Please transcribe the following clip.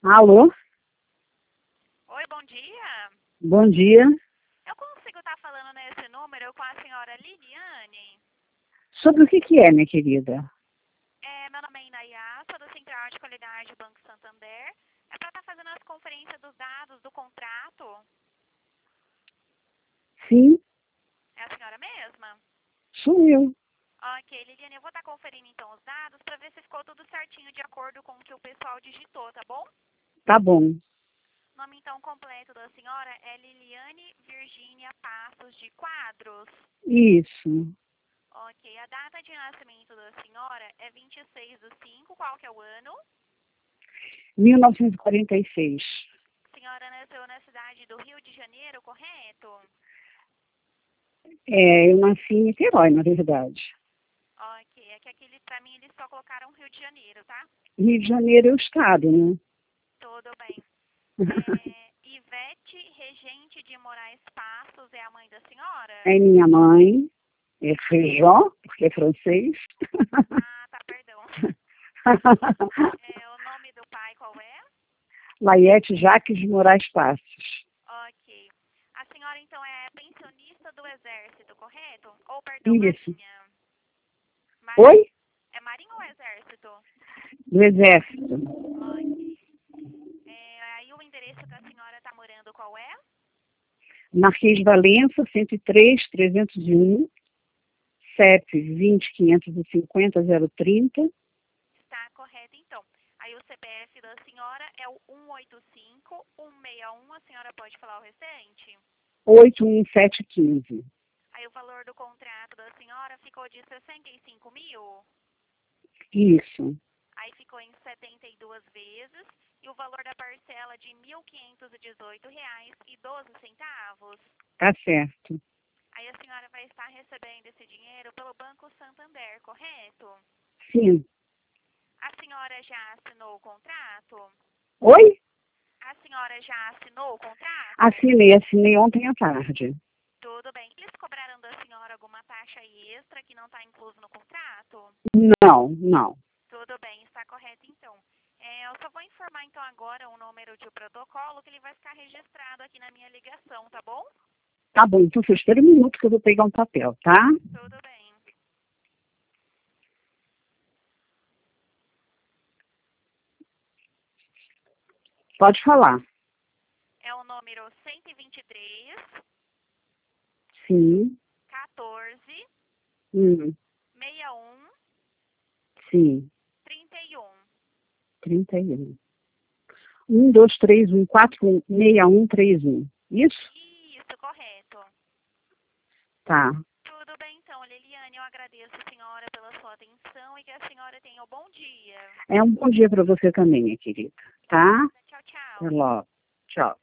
Alô? Oi, bom dia. Bom dia. Eu consigo estar falando nesse número com a senhora Liliane? Sobre o que é, minha querida? Meu nome é Inayá, sou do Central de Qualidade Banco Santander. É para estar fazendo as conferências dos dados do contrato. Sim, É a senhora mesma? sou eu. Ok, Liliane, eu vou estar conferindo então os dados para ver se ficou tudo certinho de acordo com o que o pessoal digitou, tá bom? Tá bom. O nome então completo da senhora é Liliane Virgínia Passos de Quadros. Isso. Ok, a data de nascimento da senhora é 26/5, qual que é o ano? 1946. A senhora nasceu na cidade do Rio de Janeiro, correto? Eu nasci em Niterói, na verdade. Ok, é que aqui pra mim eles só colocaram Rio de Janeiro, tá? Rio de Janeiro é o estado, né? Tudo bem. Ivete Regente de Moraes Passos é a mãe da senhora? É minha mãe, é Feijó, porque é francês. Ah, tá, perdão. O nome do pai qual é? Laiete Jaques de Moraes Passos. Ok. A senhora então é pensionista do Exército, correto? Ou, perdão, Isso. Marinha. Oi? É Marinha ou Exército? Do Exército. Ok. Aí o endereço que a senhora está morando qual é? Marquês de Valença, 103, 301, CEP 20.550.030. Está correto, então. Aí o CPF da senhora é o 185-161. A senhora pode falar o restante? 81715. Aí o valor do contrato da senhora ficou de 65 mil. Isso. Aí ficou em 72 vezes. E o valor da parcela de R$ 1.518,12. Tá certo. Aí a senhora vai estar recebendo esse dinheiro pelo Banco Santander, correto? Sim. A senhora já assinou o contrato? Oi? A senhora já assinou o contrato? Assinei ontem à tarde. Tudo bem. Eles cobraram da senhora alguma taxa extra que não está incluso no contrato? Não, não. Tudo bem, está correto então. Eu só vou informar então agora o número de protocolo que ele vai ficar registrado aqui na minha ligação, tá bom? Tá bom, então só espera um minuto que eu vou pegar um papel, tá? Tudo bem. Pode falar. É o número 123 Sim. 14 Hum. 61 Sim. 31. 31. 1, 2, 3, 1, 4, 1, 6, 1, 3, 1. Isso? Isso, correto. Tá. Tudo bem então, Liliane, eu agradeço a senhora pela sua atenção e que a senhora tenha um bom dia. É um bom dia para você também, minha querida. Tá? Obrigada, tchau, Até tchau. logo. Tchau.